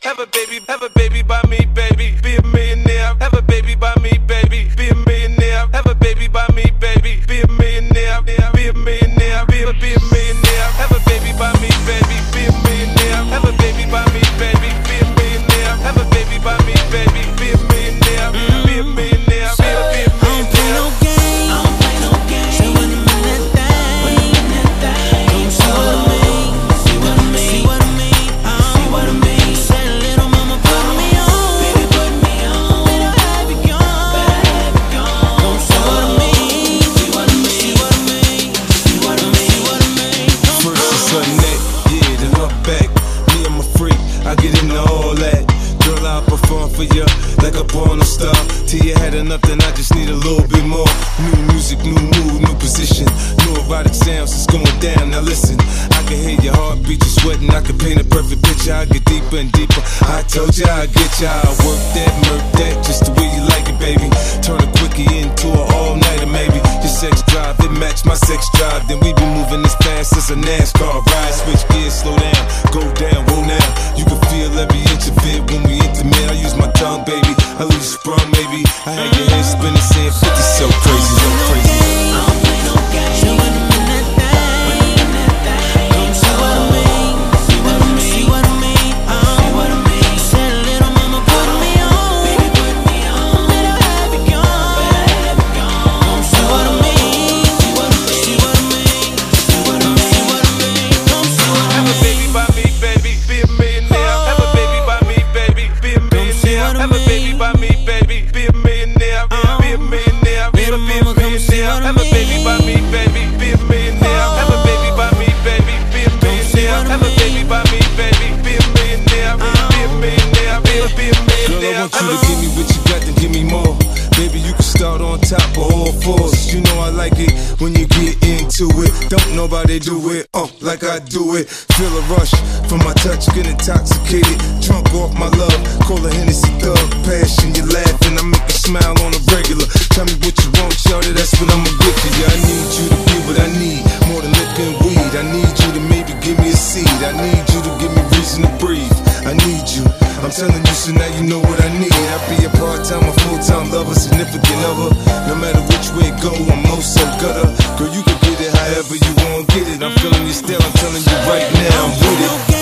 Have a baby by me, baby. Be a millionaire. Have a baby by me, baby. Be a millionaire. Have a baby by me, baby. Be a millionaire. Be a millionaire. Be a millionaire. Have a baby by me, baby. Be a millionaire. Have a baby by me, baby. Be a millionaire. Have a baby by me, baby. Be a millionaire. Be a millionaire. Be a millionaire. I get into all that. Girl, I'll perform for you like a porno star. Till you had enough, then I just need a little bit more. New music, new mood, new position. New erotic sounds, it's going down. Now listen, I can hear your heartbeat, you're sweating. I can paint a perfect picture, I get deeper and deeper. I told you I'd get you, I'll work that, murk that, just the way you like it, baby. Turn a quickie into an all-nighter, maybe. Your sex drive, it match my sex drive. Then we be moving as fast as a NASCAR ride. Switch gears, slow down, go down, roll now. You can feel every inch of it when we intimate. I use my tongue, baby. I leave you sprung, maybe. I had your head spinning, saying 50, so crazy, so crazy. I want you to give me what you got, then give me more. Baby, you can start on top of all fours. You know I like it when you get into it. Don't nobody do it, like I do it. Feel a rush from my touch, get intoxicated. Drunk off my love, call a Hennessy thug. Passion, you laughing, I make you smile on a regular. Tell me what you want, shorty, that's what I'ma give to you. I need you to be what I need, more than liquor and weed. I need you to maybe give me a seed. I need you to give me reason to breathe. I need you, I'm telling you, so now you know what I need. I'll be a part-time or full-time lover, significant other. No matter which way it go, I'm most so gutter. Girl, you can get it however you want, get it. I'm feeling your style, I'm telling you right now, I'm with it.